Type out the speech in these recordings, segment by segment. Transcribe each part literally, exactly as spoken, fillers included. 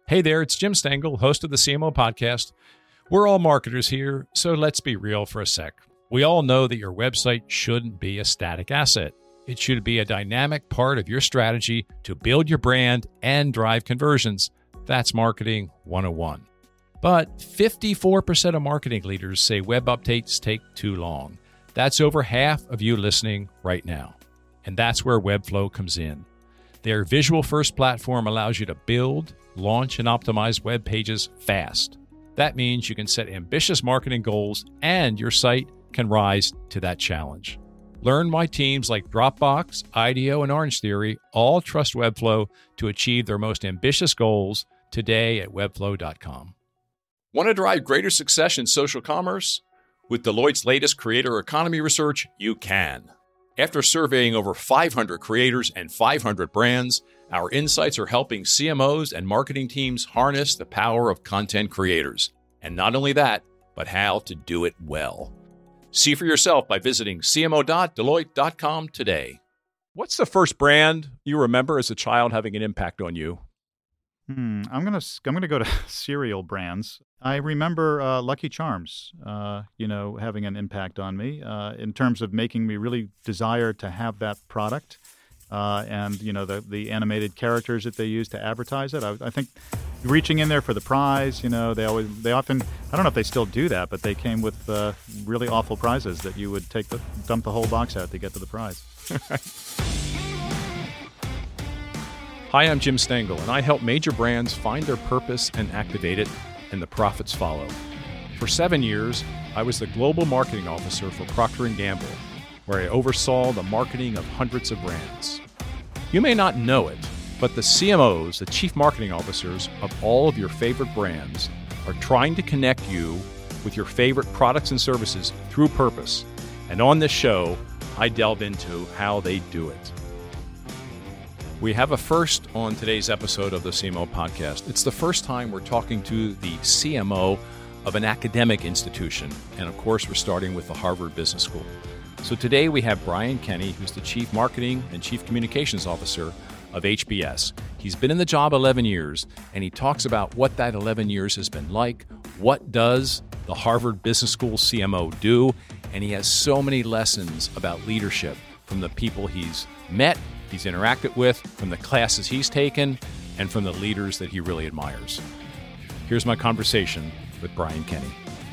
Hey there, it's Jim Stengel, host of the C M O Podcast. We're all marketers here, so let's be real for a sec. We all know that your website shouldn't be a static asset. It should be a dynamic part of your strategy to build your brand and drive conversions. That's Marketing one oh one. But fifty-four percent of marketing leaders say web updates take too long. That's over half of you listening right now. And that's where Webflow comes in. Their visual-first platform allows you to build, launch, and optimize web pages fast. That means you can set ambitious marketing goals and your site can rise to that challenge. Learn why teams like Dropbox, IDEO, and Orangetheory all trust Webflow to achieve their most ambitious goals today at webflow dot com. Want to drive greater success in social commerce? With Deloitte's latest creator economy research, you can. After surveying over five hundred creators and five hundred brands, our insights are helping C M Os and marketing teams harness the power of content creators. And not only that, but how to do it well. See for yourself by visiting c m o dot deloitte dot com today. What's the first brand you remember as a child having an impact on you? Hmm, I'm gonna I'm gonna go to cereal brands. I remember uh, Lucky Charms, uh, you know, having an impact on me uh, in terms of making me really desire to have that product, uh, and you know the the animated characters that they use to advertise it. I, I think reaching in there for the prize, you know, they always they often I don't know if they still do that, but they came with uh, really awful prizes that you would take the dump the whole box out to get to the prize. Hi, I'm Jim Stengel, and I help major brands find their purpose and activate it, and the profits follow. For seven years, I was the global marketing officer for Procter and Gamble, where I oversaw the marketing of hundreds of brands. You may not know it, but the C M Os, the chief marketing officers of all of your favorite brands, are trying to connect you with your favorite products and services through purpose. And on this show, I delve into how they do it. We have a first on today's episode of the C M O Podcast. It's the first time we're talking to the C M O of an academic institution. And of course, we're starting with the Harvard Business School. So today we have Brian Kenny, who's the Chief Marketing and Chief Communications Officer of H B S. He's been in the job eleven years, and he talks about what that eleven years has been like. What does the Harvard Business School C M O do? And he has so many lessons about leadership from the people he's met, he's interacted with, from the classes he's taken, and from the leaders that he really admires. Here's my conversation with Brian Kenny.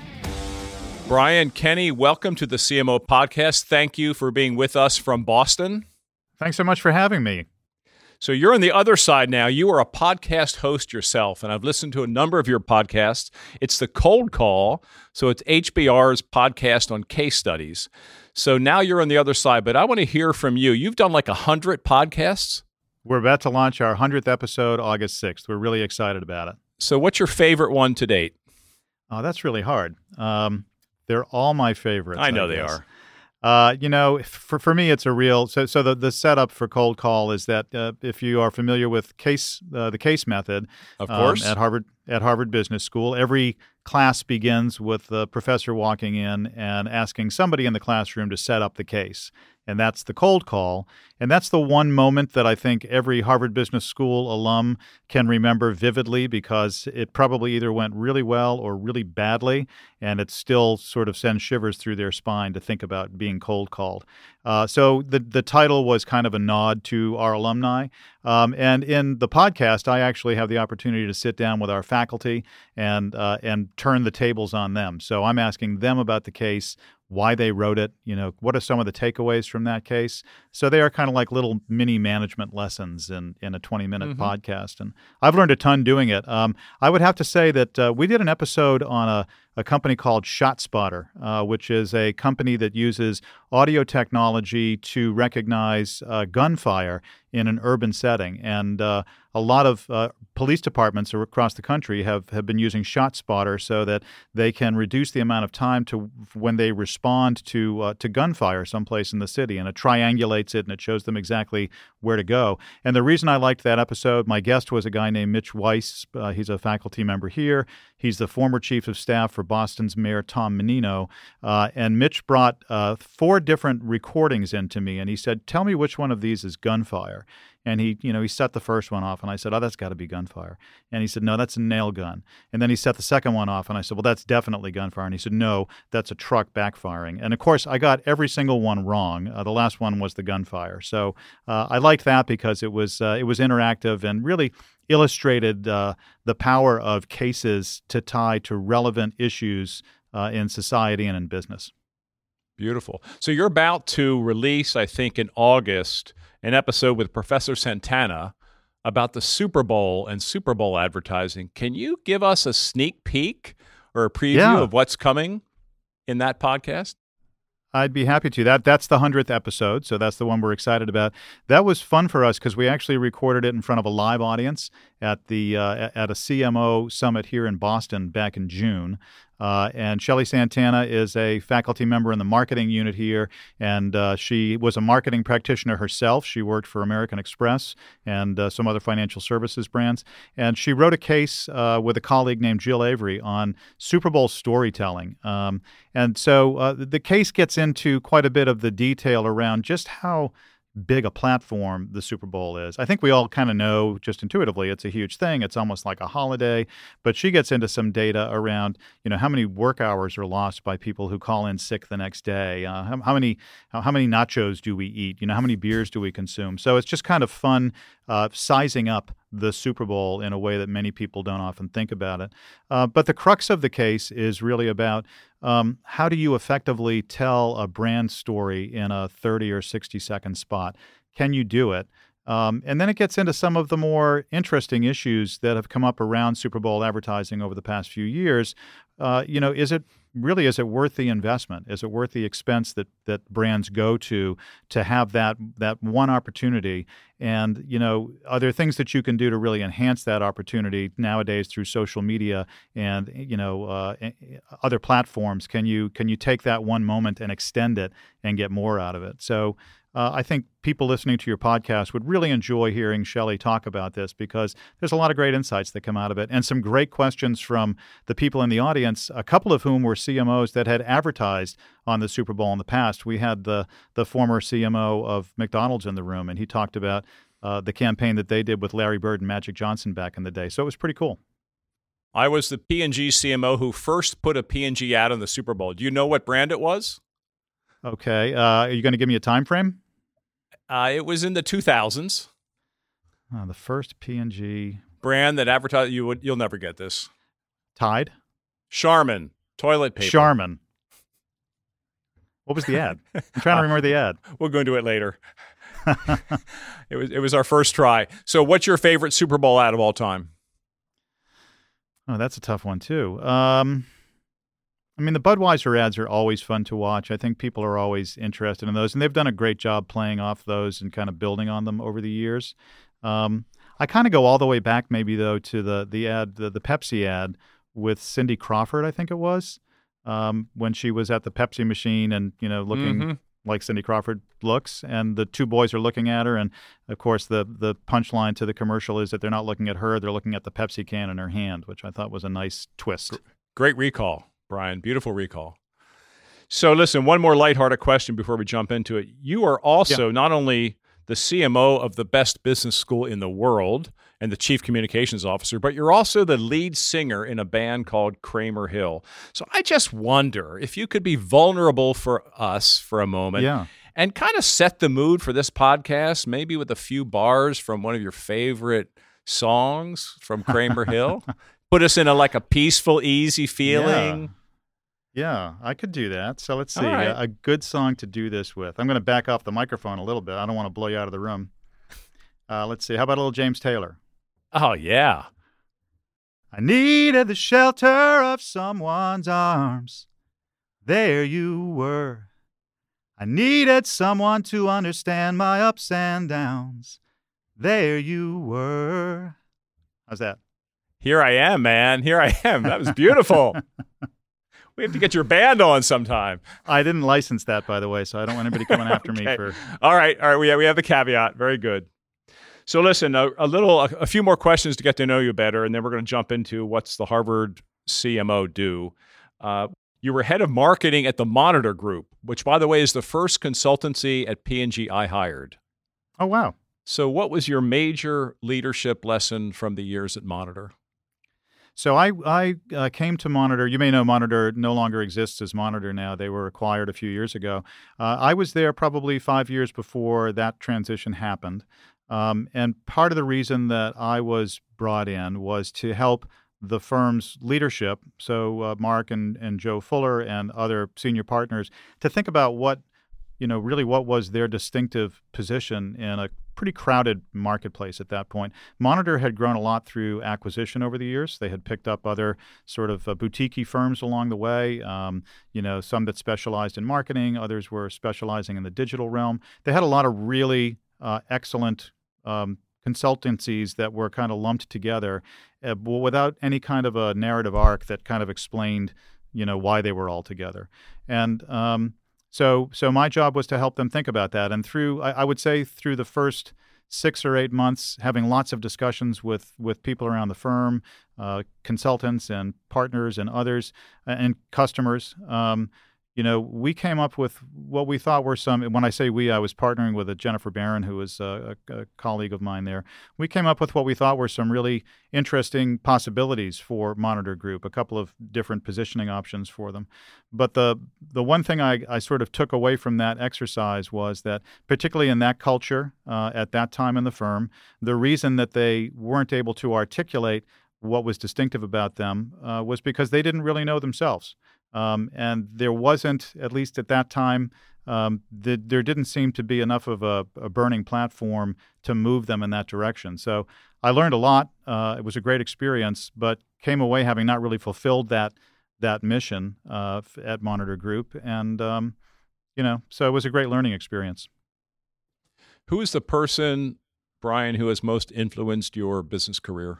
Brian Kenny, welcome to the C M O Podcast. Thank you for being with us from Boston. Thanks so much for having me. So you're on the other side now. You are a podcast host yourself, and I've listened to a number of your podcasts. It's the Cold Call, so it's H B R's podcast on case studies. So now you're on the other side, but I want to hear from you. You've done like one hundred podcasts? We're about to launch our one hundredth episode August sixth. We're really excited about it. So what's your favorite one to date? Oh, that's really hard. Um, they're all my favorites. I know I they guess. are. Uh, you know, for for me, it's a real. So so the, the setup for Cold Call is that uh, if you are familiar with case uh, the case method, of course, um, at Harvard at Harvard Business School, every class begins with the professor walking in and asking somebody in the classroom to set up the case. And that's the cold call. And that's the one moment that I think every Harvard Business School alum can remember vividly because it probably either went really well or really badly, and it still sort of sends shivers through their spine to think about being cold called. Uh, so the the title was kind of a nod to our alumni. Um, and in the podcast, I actually have the opportunity to sit down with our faculty and uh, and turn the tables on them. So I'm asking them about the case, why they wrote it, you know, what are some of the takeaways from that case. So they are kind of like little mini management lessons in, in a twenty-minute mm-hmm. podcast. And I've learned a ton doing it. Um, I would have to say that uh, we did an episode on a, a company called ShotSpotter, uh, which is a company that uses audio technology to recognize uh, gunfire in an urban setting. And uh, a lot of uh, police departments across the country have, have been using ShotSpotter so that they can reduce the amount of time to when they respond to uh, to gunfire someplace in the city. And it triangulates it and it shows them exactly where to go. And the reason I liked that episode, my guest was a guy named Mitch Weiss. Uh, he's a faculty member here. He's the former chief of staff for Boston's Mayor Tom Menino. Uh, and Mitch brought uh, four different recordings into me. And he said, tell me which one of these is gunfire. And he, you know, he set the first one off, and I said, oh, that's got to be gunfire. And he said, no, that's a nail gun. And then he set the second one off, and I said, well, that's definitely gunfire. And he said, no, that's a truck backfiring. And of course, I got every single one wrong. Uh, the last one was the gunfire. So uh, I liked that because it was uh, it was interactive and really illustrated uh, the power of cases to tie to relevant issues uh, in society and in business. Beautiful. So you're about to release, I think, in August, an episode with Professor Santana about the Super Bowl and Super Bowl advertising. Can you give us a sneak peek or a preview yeah. of what's coming in that podcast? I'd be happy to. That That's the hundredth episode, so that's the one we're excited about. That was fun for us because we actually recorded it in front of a live audience at the uh, at a C M O summit here in Boston back in June. Uh, and Shelley Santana is a faculty member in the marketing unit here, and uh, she was a marketing practitioner herself. She worked for American Express and uh, some other financial services brands. And she wrote a case uh, with a colleague named Jill Avery on Super Bowl storytelling. Um, and so uh, the case gets into quite a bit of the detail around just how big a platform the Super Bowl is. I think we all kind of know just intuitively it's a huge thing. It's almost like a holiday. But she gets into some data around, you know, how many work hours are lost by people who call in sick the next day. Uh, how, how many how, how many nachos do we eat? You know, how many beers do we consume? So it's just kind of fun uh, sizing up the Super Bowl in a way that many people don't often think about it. Uh, but the crux of the case is really about um, how do you effectively tell a brand story in a thirty or sixty second spot? Can you do it? Um, and then it gets into some of the more interesting issues that have come up around Super Bowl advertising over the past few years. Uh, you know, is it really, is it worth the investment? Is it worth the expense that that brands go to to have that that one opportunity? And, you know, are there things that you can do to really enhance that opportunity nowadays through social media and, you know, uh, other platforms? Can you can you take that one moment and extend it and get more out of it? So Uh, I think people listening to your podcast would really enjoy hearing Shelley talk about this because there's a lot of great insights that come out of it and some great questions from the people in the audience, a couple of whom were C M Os that had advertised on the Super Bowl in the past. We had the the former C M O of McDonald's in the room, and he talked about uh, the campaign that they did with Larry Bird and Magic Johnson back in the day. So it was pretty cool. I was the P and G C M O who first put a P and G ad on the Super Bowl. Do you know what brand it was? Okay. Uh, are you going to give me a time frame? Uh, it was in the two thousands. Oh, the first P and G brand that advertised. You would, you'll never get this. Tide? Charmin toilet paper. Charmin. What was the ad? I'm trying to remember the ad. We'll go into it later. it was it was our first try. So, what's your favorite Super Bowl ad of all time? Oh, that's a tough one too. Um, I mean, the Budweiser ads are always fun to watch. I think people are always interested in those, and they've done a great job playing off those and kind of building on them over the years. Um, I kind of go all the way back, maybe though, to the the ad, the, the Pepsi ad with Cindy Crawford, I think it was, um, when she was at the Pepsi machine and you know looking mm-hmm. like Cindy Crawford looks, and the two boys are looking at her, and of course the the punchline to the commercial is that they're not looking at her, they're looking at the Pepsi can in her hand, which I thought was a nice twist. Great recall, Brian. Beautiful recall. So listen, one more lighthearted question before we jump into it. You are also yeah. not only the C M O of the best business school in the world and the chief communications officer, but you're also the lead singer in a band called Kramer Hill. So I just wonder if you could be vulnerable for us for a moment yeah. and kind of set the mood for this podcast, maybe with a few bars from one of your favorite songs from Kramer Hill. Put us in a like a peaceful, easy feeling. Yeah. Yeah, I could do that. So let's see. Right. A, a good song to do this with. I'm going to back off the microphone a little bit. I don't want to blow you out of the room. Uh, let's see. How about a little James Taylor? Oh, yeah. I needed the shelter of someone's arms. There you were. I needed someone to understand my ups and downs. There you were. How's that? Here I am, man. Here I am. That was beautiful. We have to get your band on sometime. I didn't license that, by the way, so I don't want anybody coming after okay. me for. All right, all right. We have, we have the caveat. Very good. So listen, a, a little, a, a few more questions to get to know you better, and then we're going to jump into what's the Harvard C M O do. Uh, you were head of marketing at the Monitor Group, which, by the way, is the first consultancy at P and G I hired. Oh wow! So what was your major leadership lesson from the years at Monitor? So I, I uh, came to Monitor. You may know Monitor no longer exists as Monitor now. They were acquired a few years ago. Uh, I was there probably five years before that transition happened. Um, and part of the reason that I was brought in was to help the firm's leadership, so uh, Mark and, and Joe Fuller and other senior partners, to think about what, you know, really what was their distinctive position in a pretty crowded marketplace at that point. Monitor had grown a lot through acquisition over the years. They had picked up other sort of uh, boutique firms along the way, um, you know, some that specialized in marketing, others were specializing in the digital realm. They had a lot of really uh, excellent um, consultancies that were kind of lumped together uh, without any kind of a narrative arc that kind of explained, you know, why they were all together. And um, So so my job was to help them think about that. And through, I, I would say through the first six or eight months, having lots of discussions with, with people around the firm, uh, consultants and partners and others uh, and customers, um, you know, we came up with what we thought were some, when I say we, I was partnering with a Jennifer Barron, who was a, a, a colleague of mine there. We came up with what we thought were some really interesting possibilities for Monitor Group, a couple of different positioning options for them. But the the one thing I, I sort of took away from that exercise was that, particularly in that culture uh, at that time in the firm, the reason that they weren't able to articulate what was distinctive about them uh, was because they didn't really know themselves. Um, and there wasn't, at least at that time, um, the, there didn't seem to be enough of a, a burning platform to move them in that direction. So I learned a lot. Uh, it was a great experience, but came away having not really fulfilled that that mission uh, at Monitor Group. And, um, you know, so it was a great learning experience. Who is the person, Brian, who has most influenced your business career?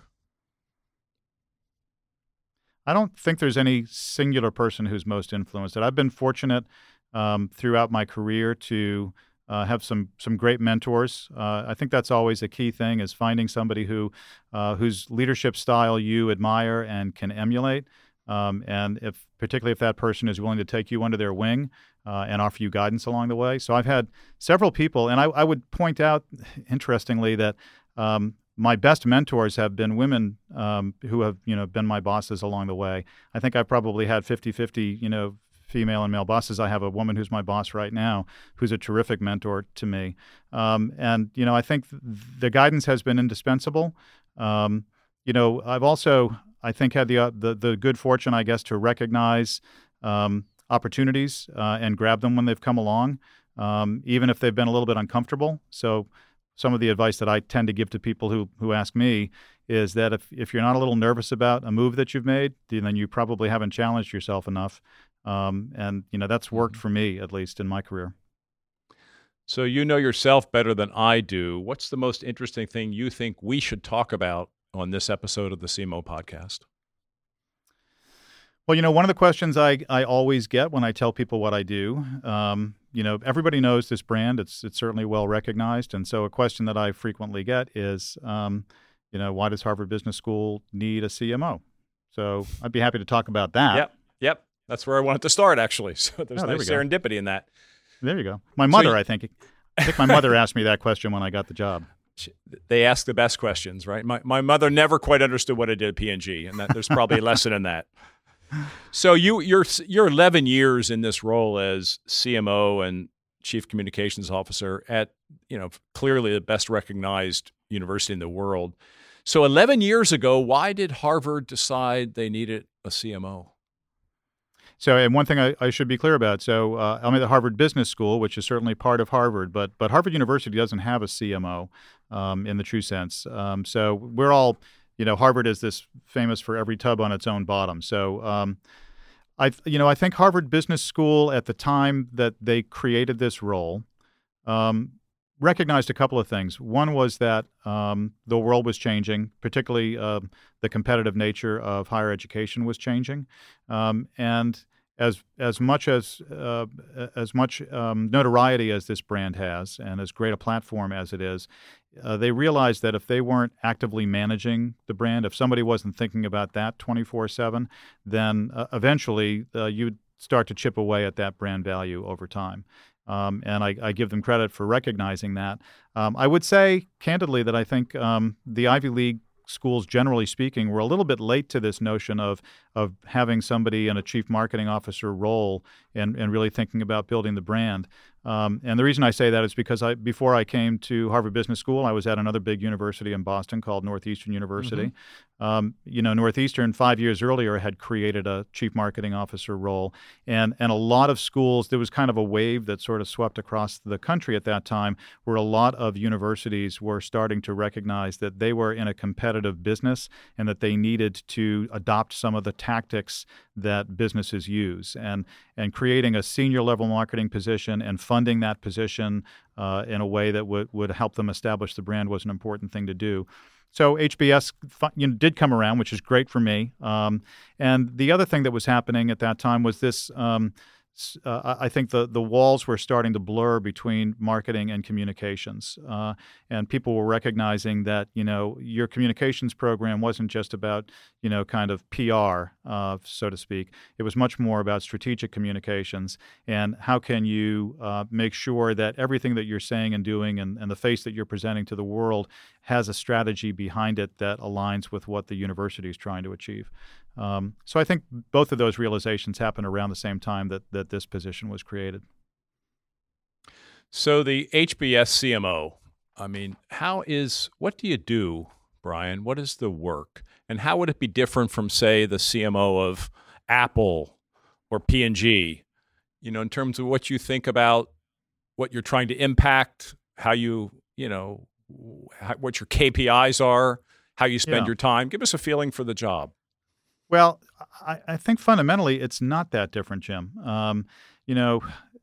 I don't think there's any singular person who's most influenced it. I've been fortunate um, throughout my career to uh, have some some great mentors. Uh, I think that's always a key thing, is finding somebody who uh, whose leadership style you admire and can emulate. Um, and if particularly if that person is willing to take you under their wing uh, and offer you guidance along the way. So I've had several people, and I, I would point out, interestingly, that um, my best mentors have been women um, who have, you know, been my bosses along the way. I think I've probably had fifty-fifty, you know, female and male bosses. I have a woman who's my boss right now, who's a terrific mentor to me. Um, and, you know, I think th- the guidance has been indispensable. Um, you know, I've also, I think, had the, uh, the, the good fortune, I guess, to recognize um, opportunities uh, and grab them when they've come along, um, even if they've been a little bit uncomfortable. So some of the advice that I tend to give to people who who ask me is that if, if you're not a little nervous about a move that you've made, then you probably haven't challenged yourself enough. Um, and, you know, that's worked for me, at least in my career. So you know yourself better than I do. What's the most interesting thing you think we should talk about on this episode of the C M O podcast? Well, you know, one of the questions I, I always get when I tell people what I do, um, you know, everybody knows this brand. It's it's certainly well recognized. And so a question that I frequently get is, um, you know, why does Harvard Business School need a C M O? So I'd be happy to talk about that. Yep, yep. That's where I wanted to start, actually. So there's oh, nice serendipity in that. There you go. My mother, so you, I think, I think my mother asked me that question when I got the job. They ask the best questions, right? My my mother never quite understood what I did at P and G, and that there's probably a lesson in that. So you, you're you're eleven years in this role as C M O and Chief Communications Officer at, you know, clearly the best recognized university in the world. So eleven years ago, why did Harvard decide they needed a C M O? So, and one thing I, I should be clear about. So, uh, I'm at the Harvard Business School, which is certainly part of Harvard, but but Harvard University doesn't have a C M O um, in the true sense. Um, so we're all. You know, Harvard is this famous for every tub on its own bottom. So, um, I, you know, I think Harvard Business School at the time that they created this role um, recognized a couple of things. One was that um, the world was changing, particularly uh, the competitive nature of higher education was changing, um, and as as much as uh, as much um, notoriety as this brand has, and as great a platform as it is, uh, they realized that if they weren't actively managing the brand, if somebody wasn't thinking about that twenty-four seven, then uh, eventually uh, you'd start to chip away at that brand value over time. Um, and I, I give them credit for recognizing that. Um, I would say, candidly, that I think um, the Ivy League schools, generally speaking, were a little bit late to this notion of of having somebody in a chief marketing officer role and, and really thinking about building the brand. Um, and the reason I say that is because I before I came to Harvard Business School, I was at another big university in Boston called Northeastern University. Mm-hmm. Um, you know, Northeastern five years earlier had created a chief marketing officer role, and and a lot of schools, there was kind of a wave that sort of swept across the country at that time, where a lot of universities were starting to recognize that they were in a competitive business and that they needed to adopt some of the tactics that businesses use, and and creating a senior level marketing position and funding that position uh, in a way that would, would help them establish the brand was an important thing to do. So H B S you know, did come around, which is great for me. Um, and the other thing that was happening at that time was this. Um, Uh, I think the, the walls were starting to blur between marketing and communications, uh, and people were recognizing that, you know, your communications program wasn't just about, you know, kind of P R, uh, so to speak. It was much more about strategic communications and how can you uh, make sure that everything that you're saying and doing and, and the face that you're presenting to the world has a strategy behind it that aligns with what the university is trying to achieve. Um, so I think both of those realizations happened around the same time that, that this position was created. So the H B S C M O, I mean, how is, what do you do, Brian? What is the work? And how would it be different from, say, the C M O of Apple or P and G, you know, in terms of what you think about what you're trying to impact, how you, you know, how, what your K P Is are, how you spend Yeah. your time? Give us a feeling for the job. Well, I, I think fundamentally it's not that different, Jim. Um, you know,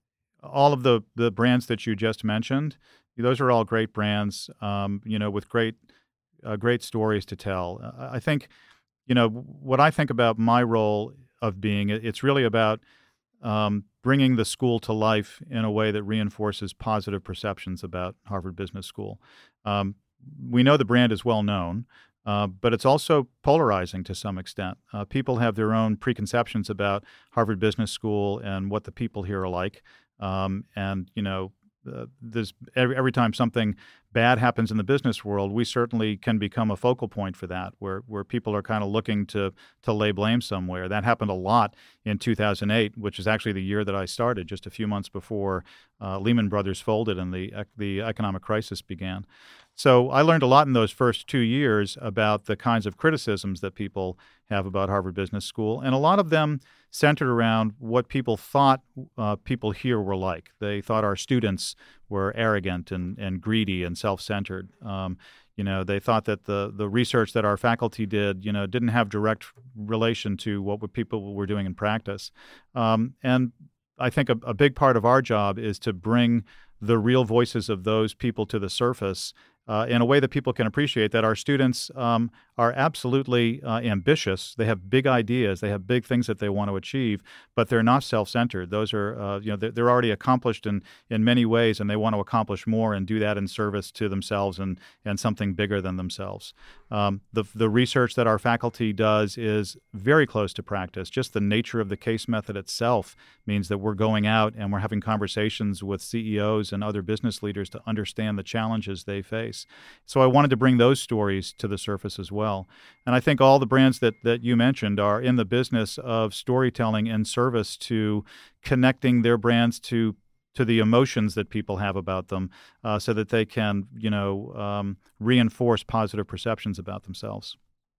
all of the, the brands that you just mentioned, those are all great brands, um, you know, with great uh, great stories to tell. Uh, I think, you know, what I think about my role of being, it's really about um, bringing the school to life in a way that reinforces positive perceptions about Harvard Business School. Um, we know the brand is well known. Uh, but it's also polarizing to some extent. Uh, people have their own preconceptions about Harvard Business School and what the people here are like. Um, and, you know, uh, there's every, every time something bad happens in the business world, we certainly can become a focal point for that, where where people are kind of looking to to lay blame somewhere. That happened a lot in two thousand eight, which is actually the year that I started, just a few months before uh, Lehman Brothers folded and the the economic crisis began. So I learned a lot in those first two years about the kinds of criticisms that people have about Harvard Business School, and a lot of them centered around what people thought uh, people here were like. They thought our students were arrogant and, and greedy and self-centered. Um, you know, they thought that the the research that our faculty did, you know, didn't have direct relation to what people were doing in practice. Um, and I think a, a big part of our job is to bring the real voices of those people to the surface Uh, in a way that people can appreciate, that our students um, are absolutely uh, ambitious. They have big ideas. They have big things that they want to achieve, but they're not self-centered. Those are, uh, you know, they're, they're already accomplished in, in many ways, and they want to accomplish more and do that in service to themselves and, and something bigger than themselves. Um, the, the research that our faculty does is very close to practice. Just the nature of the case method itself means that we're going out and we're having conversations with C E Os and other business leaders to understand the challenges they face. So I wanted to bring those stories to the surface as well. And I think all the brands that, that you mentioned are in the business of storytelling in service to connecting their brands to to the emotions that people have about them, uh, so that they can, you know, um, reinforce positive perceptions about themselves.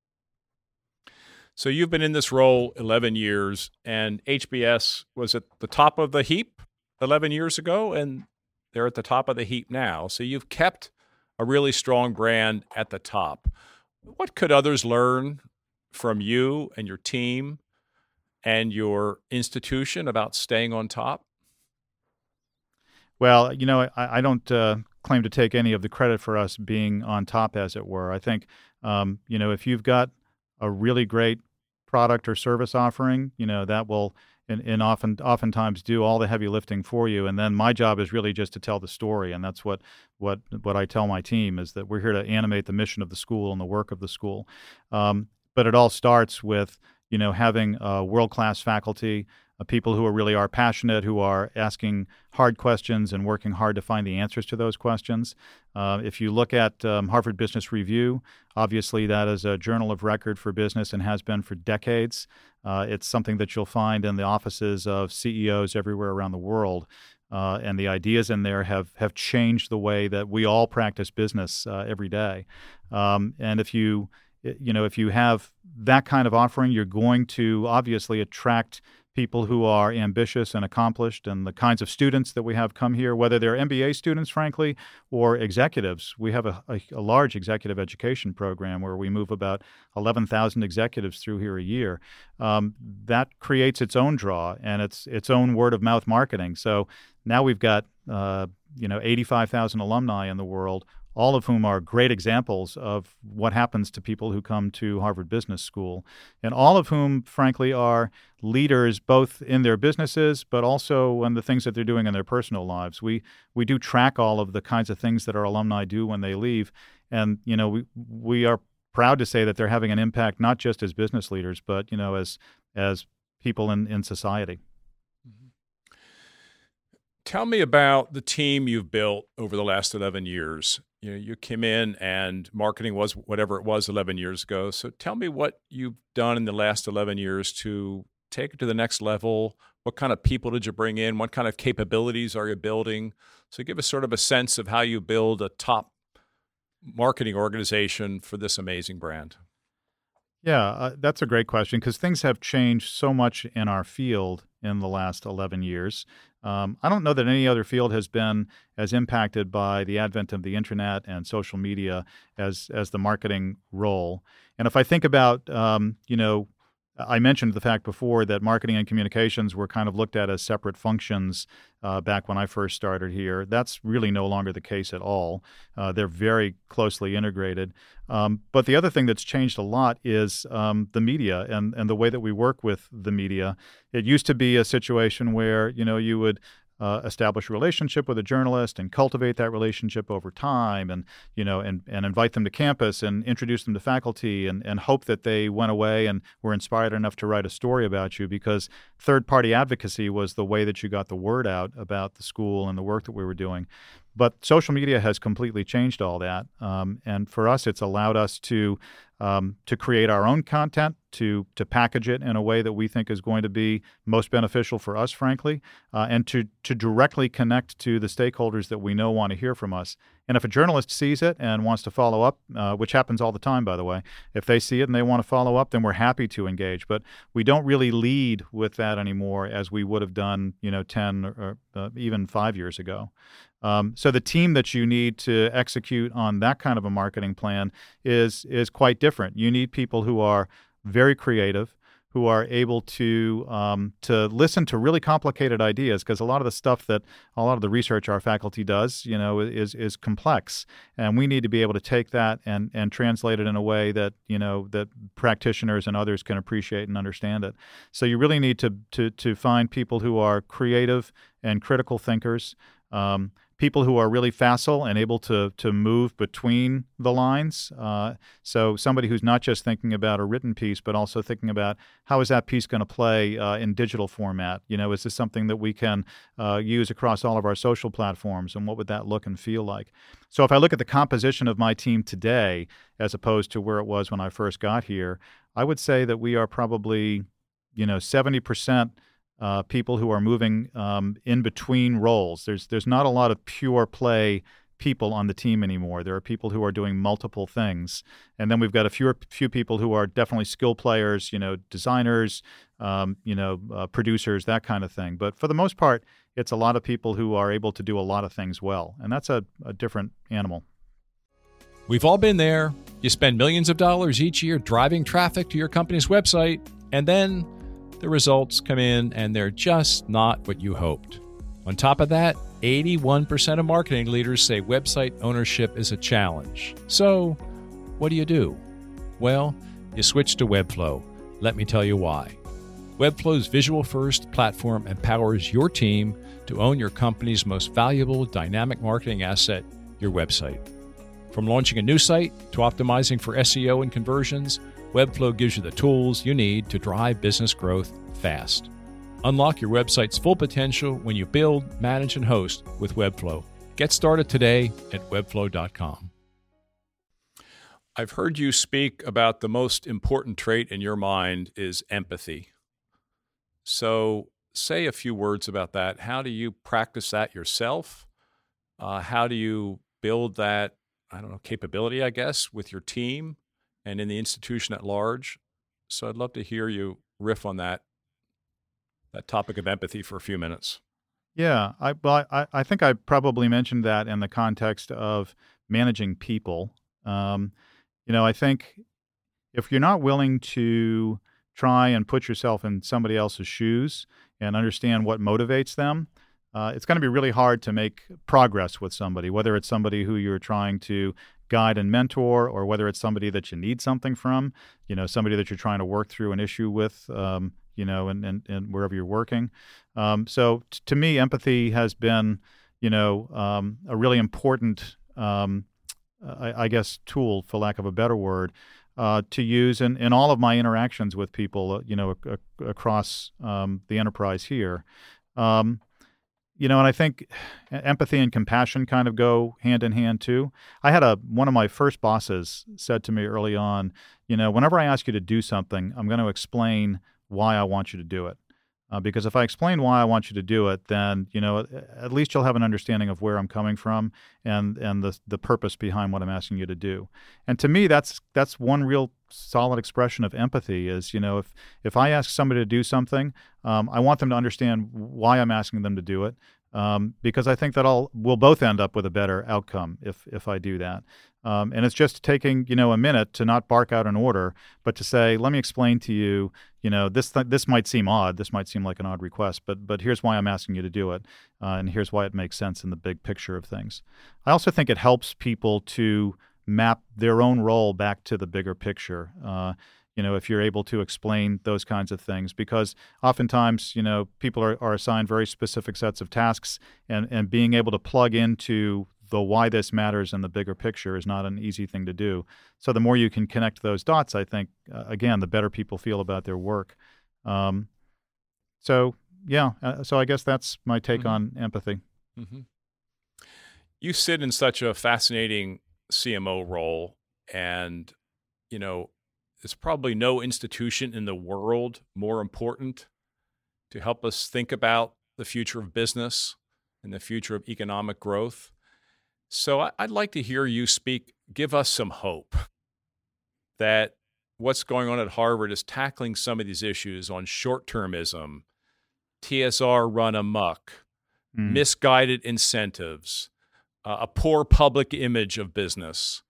So you've been in this role eleven years, and H B S was at the top of the heap eleven years ago, and they're at the top of the heap now. So you've kept a really strong brand at the top. What could others learn from you and your team and your institution about staying on top? Well, you know, I, I don't uh, claim to take any of the credit for us being on top, as it were. I think, um, you know, if you've got a really great product or service offering, you know, that will and, and often oftentimes do all the heavy lifting for you. And then my job is really just to tell the story. And that's what what what I tell my team, is that we're here to animate the mission of the school and the work of the school. Um, but it all starts with, you know, having uh, world-class faculty, uh, people who are really are passionate, who are asking hard questions and working hard to find the answers to those questions. Uh, if you look at um, Harvard Business Review, obviously that is a journal of record for business and has been for decades. Uh, it's something that you'll find in the offices of C E Os everywhere around the world. Uh, and the ideas in there have, have changed the way that we all practice business uh, every day. Um, and if you, you know, if you have that kind of offering, you're going to obviously attract people who are ambitious and accomplished, and the kinds of students that we have come here, whether they're M B A students, frankly, or executives. We have a, a, a large executive education program where we move about eleven thousand executives through here a year. Um, that creates its own draw and its its own word of mouth marketing. So now we've got uh, you know eighty-five thousand alumni in the world, all of whom are great examples of what happens to people who come to Harvard Business School, and all of whom, frankly, are leaders both in their businesses but also in the things that they're doing in their personal lives. We we do track all of the kinds of things that our alumni do when they leave, and you know we we are proud to say that they're having an impact not just as business leaders but you know as as people in, in society. Tell me about the team you've built over the last eleven years. You know, you came in and marketing was whatever it was eleven years ago. So tell me what you've done in the last eleven years to take it to the next level. What kind of people did you bring in? What kind of capabilities are you building? So give us sort of a sense of how you build a top marketing organization for this amazing brand. Yeah, uh, that's a great question because things have changed so much in our field in the last eleven years. Um, I don't know that any other field has been as impacted by the advent of the internet and social media as as the marketing role. And if I think about, um, you know, I mentioned the fact before that marketing and communications were kind of looked at as separate functions uh, back when I first started here. That's really no longer the case at all. Uh, they're very closely integrated. Um, but the other thing that's changed a lot is um, the media and, and the way that we work with the media. It used to be a situation where, you know, you would Uh, establish a relationship with a journalist and cultivate that relationship over time, and you know, and, and invite them to campus and introduce them to faculty, and, and hope that they went away and were inspired enough to write a story about you, because third-party advocacy was the way that you got the word out about the school and the work that we were doing. But social media has completely changed all that, um, and for us, it's allowed us to um, to create our own content, to to package it in a way that we think is going to be most beneficial for us, frankly, uh, and to to directly connect to the stakeholders that we know want to hear from us. And if a journalist sees it and wants to follow up, uh, which happens all the time, by the way, if they see it and they want to follow up, then we're happy to engage. But we don't really lead with that anymore as we would have done, you know, ten or uh, even five years ago. Um, so the team that you need to execute on that kind of a marketing plan is is quite different. You need people who are very creative, who are able to um, to listen to really complicated ideas, because a lot of the stuff that a lot of the research our faculty does, you know, is is complex, and we need to be able to take that and and translate it in a way that you know that practitioners and others can appreciate and understand it. So you really need to to to find people who are creative and critical thinkers. Um, people who are really facile and able to to move between the lines. Uh, so somebody who's not just thinking about a written piece, but also thinking about how is that piece going to play uh, in digital format? You know, is this something that we can uh, use across all of our social platforms, and what would that look and feel like? So if I look at the composition of my team today, as opposed to where it was when I first got here, I would say that we are probably, you know, seventy percent Uh, people who are moving um, in between roles. There's there's not a lot of pure play people on the team anymore. There are people who are doing multiple things, and then we've got a few few people who are definitely skill players. You know, designers, um, you know, uh, producers, that kind of thing. But for the most part, it's a lot of people who are able to do a lot of things well, and that's a, a different animal. We've all been there. You spend millions of dollars each year driving traffic to your company's website, and then the results come in and they're just not what you hoped. On top of that, eighty-one percent of marketing leaders say website ownership is a challenge. So, what do you do? Well, you switch to Webflow. Let me tell you why. Webflow's visual-first platform empowers your team to own your company's most valuable dynamic marketing asset, your website. From launching a new site to optimizing for S E O and conversions, Webflow gives you the tools you need to drive business growth fast. Unlock your website's full potential when you build, manage, and host with Webflow. Get started today at webflow dot com. I've heard you speak about the most important trait in your mind is empathy. So say a few words about that. How do you practice that yourself? Uh, how do you build that, I don't know, capability, I guess, with your team and in the institution at large? So I'd love to hear you riff on that, that topic of empathy for a few minutes. Yeah, I, well, I, I think I probably mentioned that in the context of managing people. Um, you know, I think if you're not willing to try and put yourself in somebody else's shoes and understand what motivates them, uh, it's going to be really hard to make progress with somebody, whether it's somebody who you're trying to guide and mentor, or whether it's somebody that you need something from, you know, somebody that you're trying to work through an issue with, um, you know, and, and, and wherever you're working. Um, so t- to me, empathy has been, you know, um, a really important, um, I, I guess, tool, for lack of a better word, uh, to use in, in all of my interactions with people, uh, you know, ac- ac- across um, the enterprise here. Um, You know, and I think empathy and compassion kind of go hand in hand too. I had a one of my first bosses said to me early on, you know, whenever I ask you to do something, I'm going to explain why I want you to do it. Uh, because if I explain why I want you to do it, then, you know, at least you'll have an understanding of where I'm coming from and and the the purpose behind what I'm asking you to do. And to me, that's that's one real solid expression of empathy is, you know, if if I ask somebody to do something, um, I want them to understand why I'm asking them to do it. Um, because I think that I'll we'll both end up with a better outcome if if I do that. Um, and it's just taking, you know, a minute to not bark out an order, but to say, let me explain to you, you know, this th- this might seem odd, this might seem like an odd request, but but here's why I'm asking you to do it, uh, and here's why it makes sense in the big picture of things. I also think it helps people to map their own role back to the bigger picture. Uh, You know, if you're able to explain those kinds of things, because oftentimes, you know, people are, are assigned very specific sets of tasks, and, and being able to plug into the why this matters in the bigger picture is not an easy thing to do. So the more you can connect those dots, I think, uh, again, the better people feel about their work. Um, so, yeah, uh, so I guess that's my take mm-hmm. on empathy. Mm-hmm. You sit in such a fascinating C M O role, and, you know, there's probably no institution in the world more important to help us think about the future of business and the future of economic growth. So I'd like to hear you speak, give us some hope that what's going on at Harvard is tackling some of these issues on short-termism, T S R run amok, mm. misguided incentives, uh, a poor public image of business.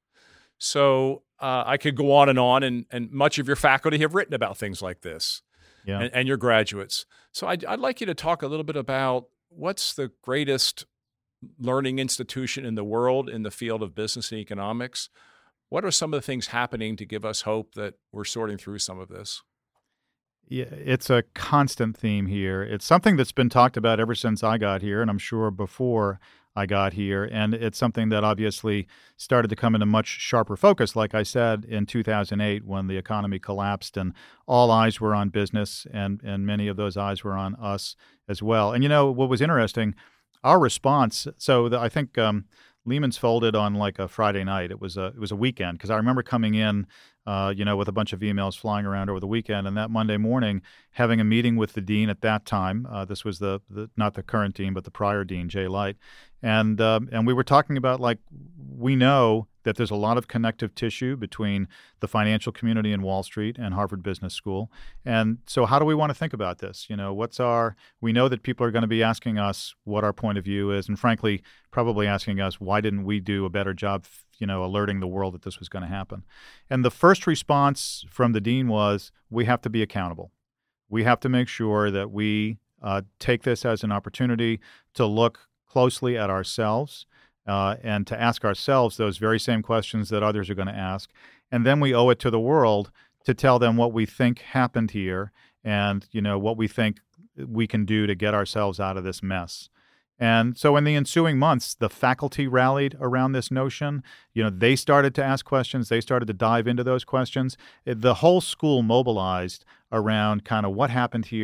So uh, I could go on and on, and, and much of your faculty have written about things like this, yeah. and, and your graduates. So I'd, I'd like you to talk a little bit about what's the greatest learning institution in the world in the field of business and economics. What are some of the things happening to give us hope that we're sorting through some of this? Yeah, it's a constant theme here. It's something that's been talked about ever since I got here, and I'm sure before I got here. And it's something that obviously started to come into much sharper focus, like I said, in two thousand eight when the economy collapsed and all eyes were on business, and, and many of those eyes were on us as well. And, you know, what was interesting, our response, so the, I think um, Lehman's folded on like a Friday night. It was a, it was a weekend, because I remember coming in Uh, you know, with a bunch of emails flying around over the weekend, and that Monday morning having a meeting with the dean at that time. Uh, this was the, the not the current dean, but the prior dean, Jay Light, and um, and we were talking about, like, we know that there's a lot of connective tissue between the financial community in Wall Street and Harvard Business School, and so how do we want to think about this? You know, what's our? We know that people are going to be asking us what our point of view is, and frankly, probably asking us why didn't we do a better job, you know, alerting the world that this was going to happen. And the first response from the dean was, we have to be accountable. We have to make sure that we uh, take this as an opportunity to look closely at ourselves uh, and to ask ourselves those very same questions that others are going to ask. And then we owe it to the world to tell them what we think happened here and, you know, what we think we can do to get ourselves out of this mess. And so in the ensuing months, the faculty rallied around this notion. You know, they started to ask questions. They started to dive into those questions. It, the whole school mobilized around kind of what happened here,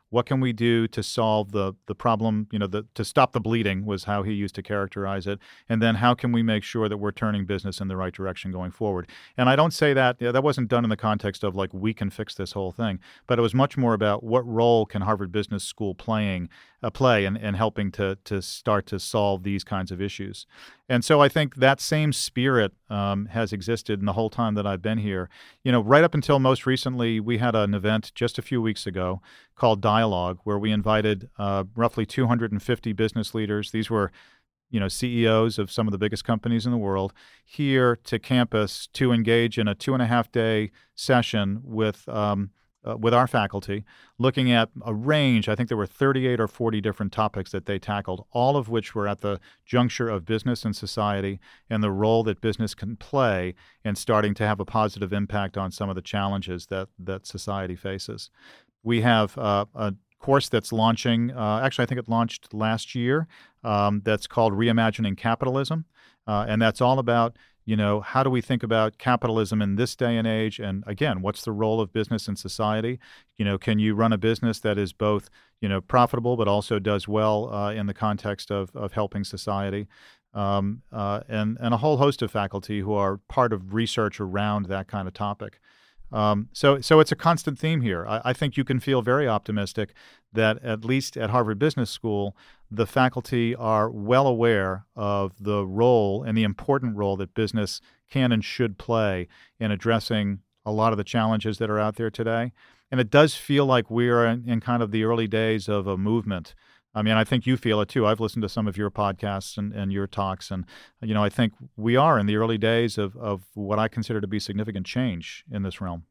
What can we do to solve the the problem? You know, the, to stop the bleeding was how he used to characterize it. And then how can we make sure that we're turning business in the right direction going forward? And I don't say that, you know, that wasn't done in the context of like, we can fix this whole thing, but it was much more about what role can Harvard Business School playing uh, play in, in helping to to start to solve these kinds of issues. And so I think that same spirit um, has existed in the whole time that I've been here. You know, right up until most recently, we had an event just a few weeks ago called Dialogue, where we invited uh, roughly two hundred fifty business leaders. These were, you know, C E Os of some of the biggest companies in the world here to campus to engage in a two and a half day session with um, uh, with our faculty, looking at a range. I think there were thirty-eight or forty different topics that they tackled, all of which were at the juncture of business and society and the role that business can play in starting to have a positive impact on some of the challenges that that society faces. We have uh, a course that's launching, uh, actually I think it launched last year, um, that's called Reimagining Capitalism, uh, and that's all about, you know, how do we think about capitalism in this day and age? And again, what's the role of business in society? You know, can you run a business that is both, you know, profitable but also does well uh, in the context of, of helping society? Um, uh, and, and a whole host of faculty who are part of research around that kind of topic. Um, so, so it's a constant theme here. I, I think you can feel very optimistic that at least at Harvard Business School, the faculty are well aware of the role and the important role that business can and should play in addressing a lot of the challenges that are out there today. And it does feel like we're in, in kind of the early days of a movement. I mean, I think you feel it too. I've listened to some of your podcasts and, and your talks, and, you know, I think we are in the early days of, of what I consider to be significant change in this realm.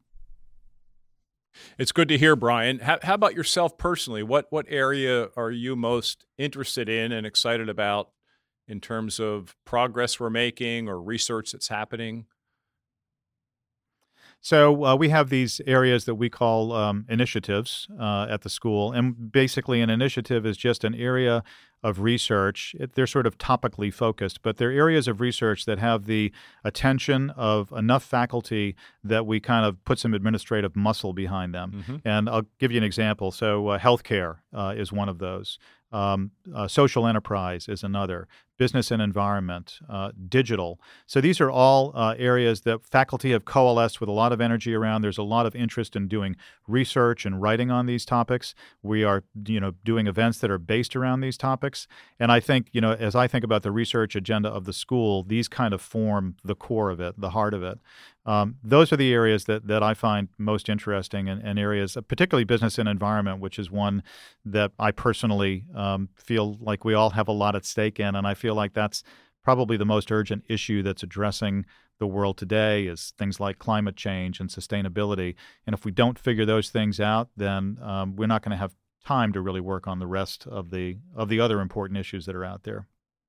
It's good to hear, Brian. How, how about yourself personally? What what area are you most interested in and excited about in terms of progress we're making or research that's happening? So uh, we have these areas that we call um, initiatives uh, at the school, and basically an initiative is just an area of research. It, they're sort of topically focused, but they're areas of research that have the attention of enough faculty that we kind of put some administrative muscle behind them. Mm-hmm. And I'll give you an example. So uh, healthcare uh, is one of those. Um, uh, social enterprise is another, business and environment, uh, digital. So these are all uh, areas that faculty have coalesced with a lot of energy around. There's a lot of interest in doing research and writing on these topics. We are, you know, doing events that are based around these topics. And I think, you know, as I think about the research agenda of the school, these kind of form the core of it, the heart of it. Um, those are the areas that, that I find most interesting, and, and areas, particularly business and environment, which is one that I personally um, feel like we all have a lot at stake in. And I feel like that's probably the most urgent issue that's addressing the world today, is things like climate change and sustainability. And if we don't figure those things out, then um, we're not going to have time to really work on the rest of the of the other important issues that are out there.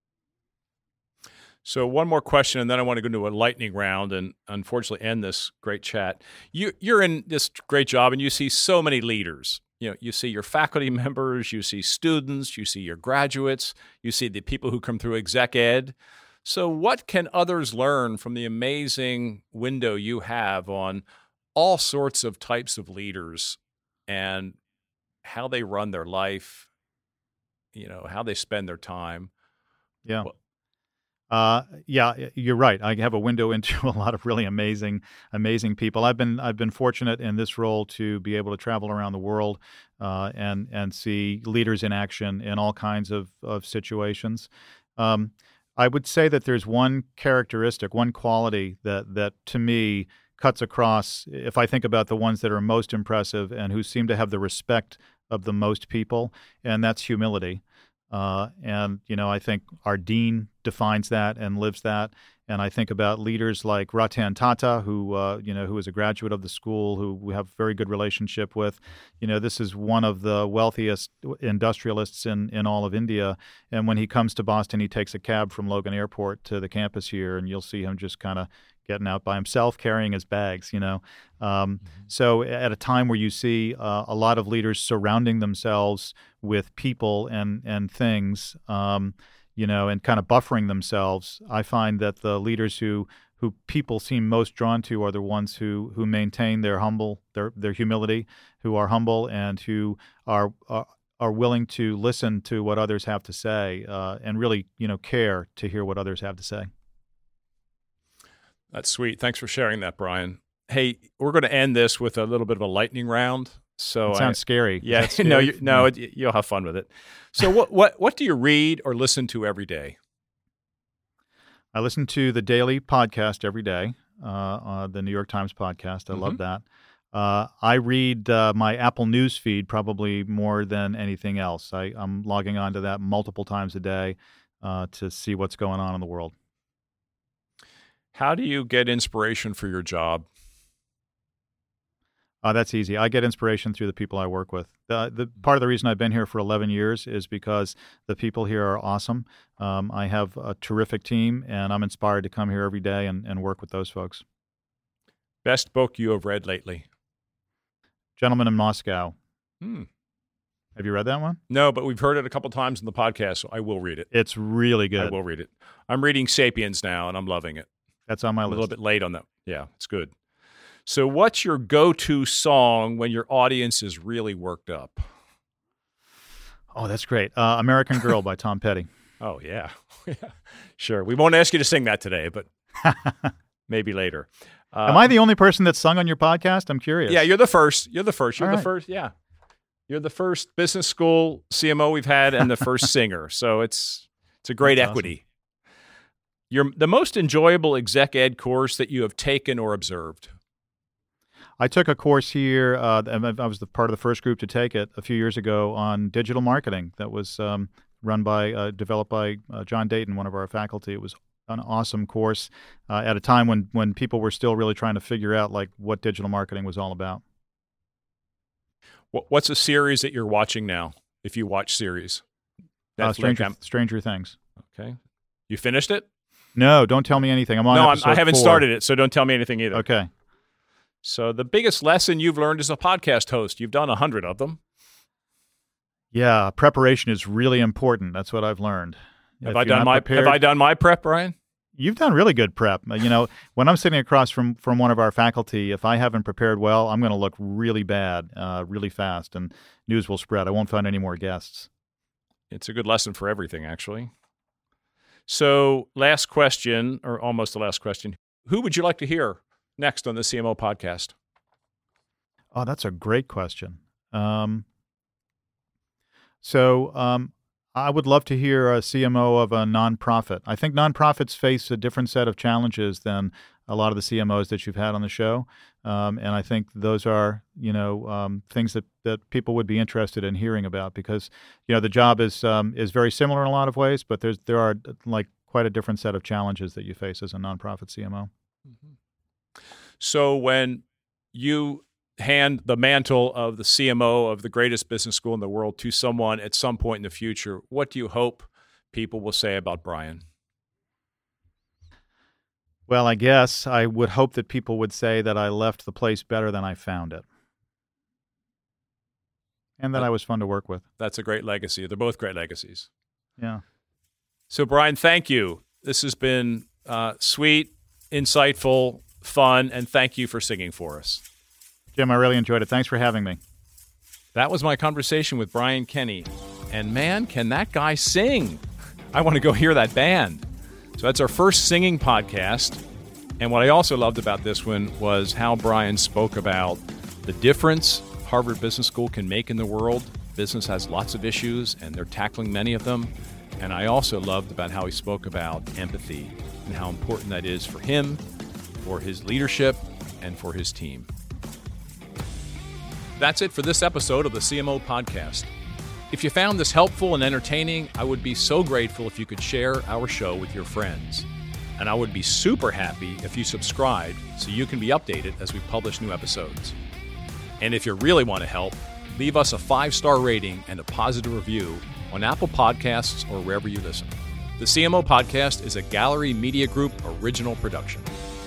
So one more question, and then I want to go into a lightning round and unfortunately end this great chat. You, you're in this great job, and you see so many leaders. You know, you see your faculty members, you see students, you see your graduates, you see the people who come through exec ed. So what can others learn from the amazing window you have on all sorts of types of leaders and how they run their life, you know, how they spend their time? Yeah. Well, Uh, yeah, you're right. I have a window into a lot of really amazing, amazing people. I've been I've been fortunate in this role to be able to travel around the world uh, and and see leaders in action in all kinds of of situations. Um, I would say that there's one characteristic, one quality that that to me cuts across. If I think about the ones that are most impressive and who seem to have the respect of the most people, and that's humility. Uh, and, you know, I think our dean defines that and lives that. And I think about leaders like Ratan Tata, who, uh, you know, who is a graduate of the school, who we have a very good relationship with. You know, this is one of the wealthiest industrialists in, in all of India. And when he comes to Boston, he takes a cab from Logan Airport to the campus here, and you'll see him just kind of getting out by himself, carrying his bags, you know. Um, mm-hmm. So at a time where you see uh, a lot of leaders surrounding themselves with people and, and things, um, you know, and kind of buffering themselves, I find that the leaders who who people seem most drawn to are the ones who who maintain their humble their their humility, who are humble and who are are, are willing to listen to what others have to say uh, and really you know care to hear what others have to say. That's sweet. Thanks for sharing that, Brian. Hey, we're going to end this with a little bit of a lightning round. So it sounds I, scary. Yeah, scary? no, you, no, yeah. it, you'll have fun with it. So, what, what, what do you read or listen to every day? I listen to the daily podcast every day, uh, uh, the New York Times podcast. I Mm-hmm. love that. Uh, I read uh, my Apple News feed probably more than anything else. I, I'm logging onto that multiple times a day uh, to see what's going on in the world. How do you get inspiration for your job? Uh, that's easy. I get inspiration through the people I work with. The, the part of the reason I've been here for eleven years is because the people here are awesome. Um, I have a terrific team, and I'm inspired to come here every day and, and work with those folks. Best book you have read lately? Gentleman in Moscow. Hmm. Have you read that one? No, but we've heard it a couple times in the podcast, so I will read it. It's really good. I will read it. I'm reading Sapiens now, and I'm loving it. That's on my a list. A little bit late on that. Yeah, it's good. So what's your go-to song when your audience is really worked up? Oh, that's great. Uh, American Girl by Tom Petty. Oh, yeah. Sure. We won't ask you to sing that today, but maybe later. Uh, Am I the only person that's sung on your podcast? I'm curious. Yeah, you're the first. You're the first. You're All the right. first. Yeah. You're the first business school C M O we've had and the first singer. So it's it's a great That's equity. Awesome. You're the most enjoyable exec ed course that you have taken or observed. I took a course here. Uh, I was the part of the first group to take it a few years ago on digital marketing. That was um, run by, uh, developed by uh, John Dayton, one of our faculty. It was an awesome course uh, at a time when when people were still really trying to figure out like what digital marketing was all about. What's a series that you're watching now? If you watch series, uh, Stranger Stranger Things. Okay, you finished it? No, don't tell me anything. I'm on. No, episode I'm, I haven't four. started it, so don't tell me anything either. Okay. So the biggest lesson you've learned as a podcast host, you've done a hundred of them. Yeah, preparation is really important. That's what I've learned. Have I done my prepared, Have I done my prep, Brian? You've done really good prep. You know, when I'm sitting across from, from one of our faculty, if I haven't prepared well, I'm going to look really bad, uh, really fast, and news will spread. I won't find any more guests. It's a good lesson for everything, actually. So last question, or almost the last question. Who would you like to hear next on the C M O podcast? Oh, that's a great question. Um, so um, I would love to hear a C M O of a nonprofit. I think nonprofits face a different set of challenges than a lot of the C M Os that you've had on the show. Um, and I think those are, you know, um, things that, that people would be interested in hearing about because, you know, the job is um, is very similar in a lot of ways, but there's there are like quite a different set of challenges that you face as a nonprofit C M O. Mm-hmm. So when you hand the mantle of the C M O of the greatest business school in the world to someone at some point in the future, what do you hope people will say about Brian? Well, I guess I would hope that people would say that I left the place better than I found it. And that I was fun to work with. That's a great legacy. They're both great legacies. Yeah. So, Brian, thank you. This has been uh, sweet, insightful, fun, and thank you for singing for us. Jim, I really enjoyed it. Thanks for having me. That was my conversation with Brian Kenny. And man, can that guy sing? I want to go hear that band. So that's our first singing podcast. And what I also loved about this one was how Brian spoke about the difference Harvard Business School can make in the world. Business has lots of issues, and they're tackling many of them. And I also loved about how he spoke about empathy and how important that is for him, for his leadership, and for his team. That's it for this episode of the C M O Podcast. If you found this helpful and entertaining, I would be so grateful if you could share our show with your friends. And I would be super happy if you subscribed so you can be updated as we publish new episodes. And if you really want to help, leave us a five-star rating and a positive review on Apple Podcasts or wherever you listen. The C M O Podcast is a Gallery Media Group original production.